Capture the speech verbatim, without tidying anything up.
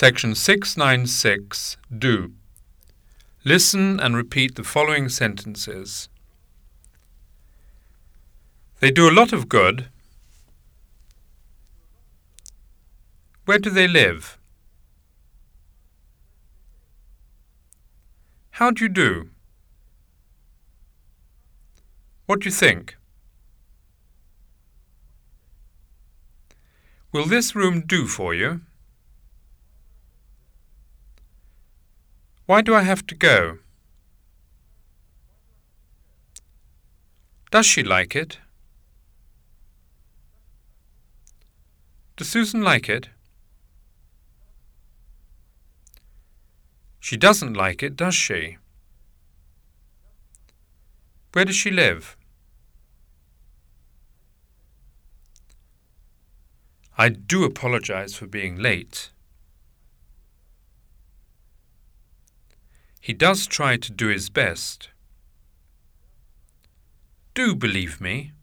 Section six ninety-six, Do. Listen and repeat the following sentences. They do a lot of good. Where do they live? How do you do? What do you think? Will this room do for you? Why do I have to go? Does she like it? Does Susan like it? She doesn't like it, does she? Where does she live? I do apologize for being late. He does try to do his best. Do believe me.